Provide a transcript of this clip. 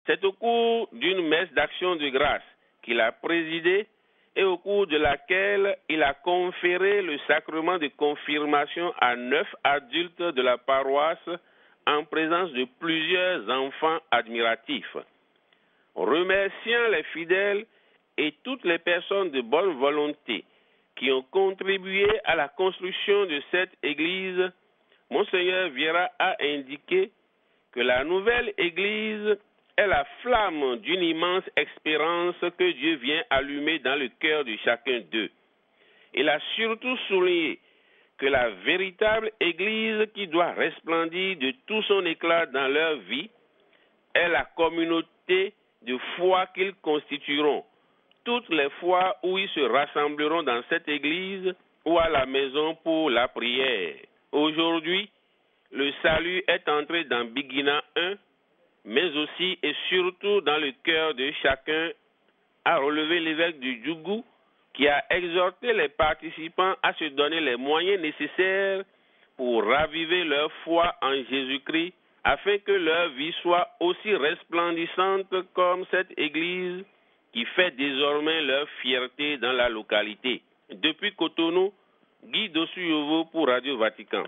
C'est au cours d'une messe d'action de grâce qu'il a présidée et au cours de laquelle il a conféré le sacrement de confirmation à 9 adultes de la paroisse en présence de plusieurs enfants admiratifs. Remerciant les fidèles et toutes les personnes de bonne volonté qui ont contribué à la construction de cette église, Monseigneur Vieira a indiqué que la nouvelle église est la flamme d'une immense espérance que Dieu vient allumer dans le cœur de chacun d'eux. Il a surtout souligné que la véritable église qui doit resplendir de tout son éclat dans leur vie est la communauté de foi qu'ils constitueront, toutes les fois où ils se rassembleront dans cette église ou à la maison pour la prière. Aujourd'hui, le salut est entré dans Biguina 1, mais aussi et surtout dans le cœur de chacun, a relevé l'évêque du Djougou, qui a exhorté les participants à se donner les moyens nécessaires pour raviver leur foi en Jésus-Christ, afin que leur vie soit aussi resplendissante comme cette église qui fait désormais leur fierté dans la localité. Depuis Cotonou, Guy Dossuyovo pour Radio Vatican.